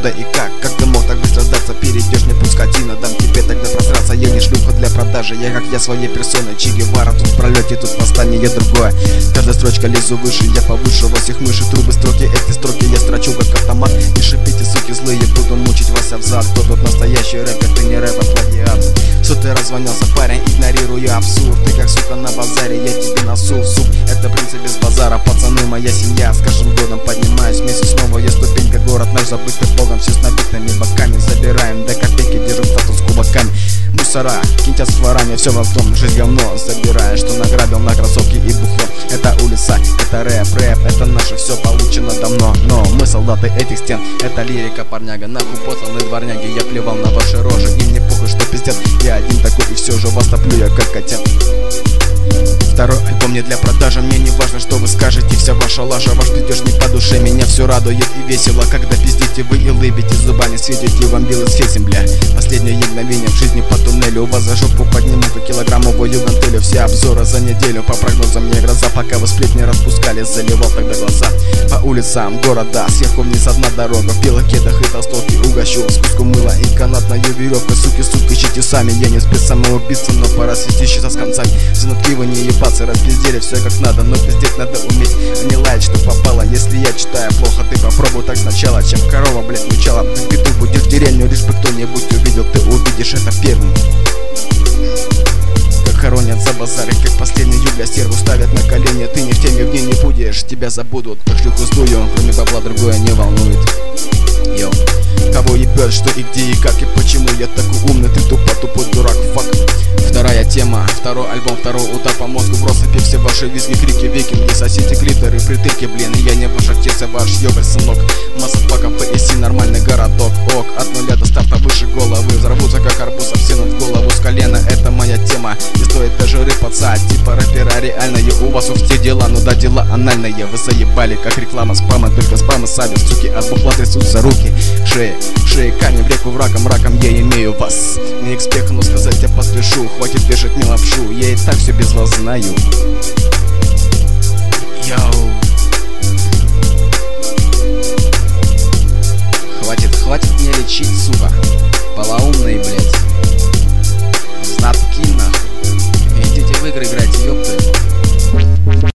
откуда и как ты мог так быстро сдаться, перейдешь мне путь, скотина. Дам тебе тогда просраться, я не шлюха для продажи. Я своей персоной, Че Гевара. Тут в пролете, тут восстание другое. Каждая строчка лезу выше, я повыше вас их мыши. Трубы, строки, эти строки я строчу как автомат. Не шипите, суки злые, буду мучить вас взад. Кто тут настоящий рэпер, ты не рэп, а плагиат. Все, ты раззвонился, парень, игнорируя абсурд. Ты как сука на базаре, я тебе носу в суп. Это принцип без базара, пацаны, моя семья. С каждым годом поднимаюсь, вместе снова я ступенька. Город наш забытый богом, все с набитыми боками. Забираем до копейки, держим статус кулаками. Мусора, киньте с ворами, все во том, жизнь говно. Забираешь, что награбил на кроссовки и бухло. Это улица, это рэп, это наше, все получено давно. Но мы солдаты этих стен, это лирика, парняга. Нахуй посланы дворняги, я плевал на ваши рожи. Им не похуй, что пиздец, я один такой и все же вас топлю я как котят. Второй альбом не для продажи, мне не важно, что вы скажете. Вся ваша лажа, ваш пиздеж не по душе. Меня все радует и весело, когда пиздите вы и улыбите. Зубами светите, вам белый светим, бля. Последнее мгновение в жизни по туннелю. У вас за жопу подниму-ка килограммовую гантелю. Все обзоры за неделю, по прогнозам мне гроза. Пока вы сплетни распускали, заливал тогда глаза. По улицам города, сверху вниз одна дорога. В белых кедах и толстовке угощу с куску мыла и канатная веревка. Суки, ищите сами, я не спец-самоубийца, но пора свести счета с концами. Все нутки вы не ебаться, распиздели все как надо, но пиздеть надо уметь, а не лаять, что попало. Если я читаю плохо, ты попробуй так сначала, чем корова, блять, мучала. В беду будешь в деревню, лишь бы кто-нибудь увидел, ты увидишь это первым. Как хоронят за базары, как последний юбля стерву ставят на колени. Ты не в теме, в ней не будешь, тебя забудут, как шлюху сдую. Кроме бабла другое не волнует. Йоу. Кого ебет, что и где и как и почему я такой умный, ты тупой дурак, фак. Вторая тема, второй альбом, второй удар по мозгу. В россыпи все ваши визги, крики, викинги, соседи, клиторы, притырки, блин. Я не ваш отец, а ваш ёбарь, сынок. Масса паков, ПСИ, нормальный городок. Ок, от нуля до старта выше головы. Взорвутся как арбуз, обсинут в голову с колена. Это моя тема, не стоит даже рыпаться. Типа рэпера реальные, у вас у все дела, ну да дела анальные. Вы заебали, как реклама спама, только спамы сами, суки, от бухла трясутся руки. Шеи, камень в реку, врагом, раком я имею вас. Не к спеху, но сказать я поспешу. Хватит вешать мне лапшу, я и так все без вас знаю. Йоу. Хватит мне лечить, сука. Полоумные, блять. Знатки, нахуй. Идите в игры играть, ёпты.